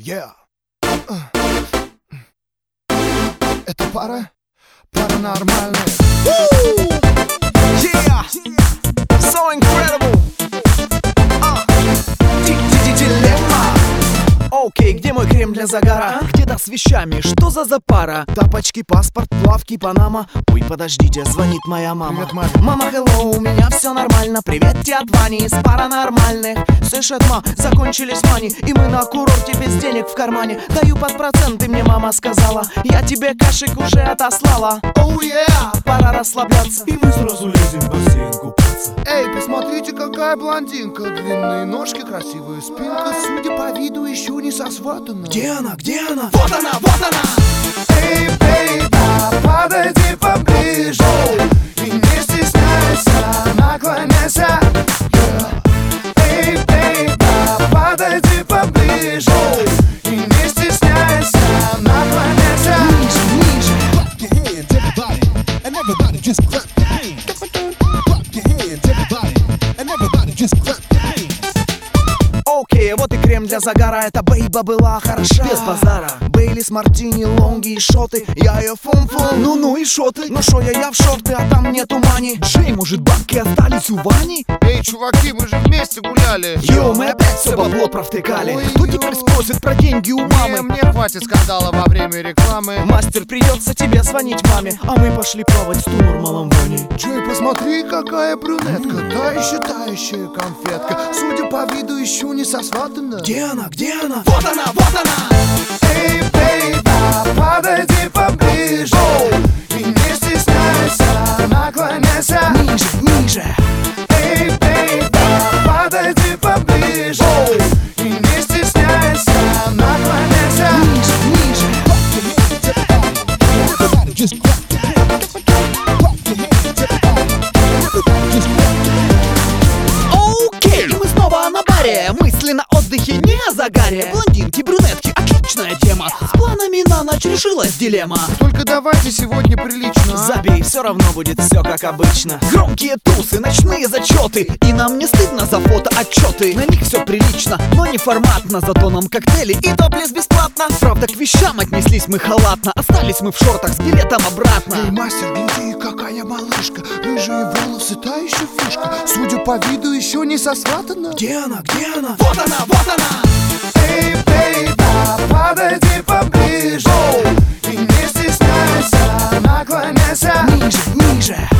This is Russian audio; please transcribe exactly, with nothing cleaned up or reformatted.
Yeah. Это пара паранормальная. Yeah, so incredible. uh. Дилемма. Окей, где мой крем для загара? Где-то с вещами, что за запара? Тапочки, паспорт, плавки, Панама. Ой, подождите, звонит моя мама. Привет, мама. Мама, hello, у меня все нормально. Привет тебе от Вани из паранормальных. Слышит, ма, закончились мани, и мы на курорте без денег в кармане. Даю под проценты, мне мама сказала. Я тебе кашик уже отослала. Oh yeah. Пора расслабляться. И мы сразу лезем в бассейн купаться. Эй, посмотрите, какая блондинка. Длинные ножки, красивая спинка. Судя по виду, еще не сосватана. Где она, где она? Вот она, вот она. Эй, бейба, подойди поближе и не стесняйся, наклоняйся. Эй, бейба, подойди поближе и не стесняйся, наклоняйся. Ниже, ниже. Clap your hands, everybody, and everybody just clap your hands. Clap your hands, everybody, and everybody just clap your hands. Окей, вот и крем для загара. Эта бейба была хороша. Без базара. Бейлис, мартини, лонги и шоты. Я ее фум-фум. Ну-ну и шоты. Ну шо я, я в шорты, а там нету мани. Джей, может бабки остались у Вани? Эй, чуваки, мы же вместе гуляли. Йо, мы опять все бабло провтыкали. Ой, Кто ё. теперь спросит про деньги у Не, мамы? мне хватит скандала во время рекламы. Мастер, придется тебе звонить маме. А мы пошли плавать с Тумурмалом Ваней. Джей, посмотри, какая брюнетка. Та еще тающая конфетка. Судя по виду, еще не сосватана. Где она, где она? Вот она, вот она. Эй, бейба, подойди поближе и не стесняйся, наклоняйся. Ниже, ниже. Эй, бейба, подойди поближе и не стесняйся, наклоняйся. Ниже, ниже. Everybody just clap your hands. Clap your hands, everybody, everybody just clap your hands. Окей, и мы снова на баре. Мысли на отдыхе, не о загаре. Блондинки, брюнетки, отличная тема. С планами на ночь решилась дилемма. Только давайте сегодня прилично, а? Забей, все равно будет все как обычно. Громкие тусы, ночные зачеты. И нам не стыдно за фото отчеты. На них все прилично, но не форматно. Зато нам коктейли и топлес бесплатно. Правда, к вещам отнеслись мы халатно. Остались мы в шортах с билетом обратно. Эй, мастер, гляди, какая малышка. Рыжие волосы, та еще фишка. Судя по виду, еще не сосватана. Где она, где она? Вот она, вот она. Эй, бейба, подойди поближе и не стесняйся, наклоняйся. Ниже, ниже.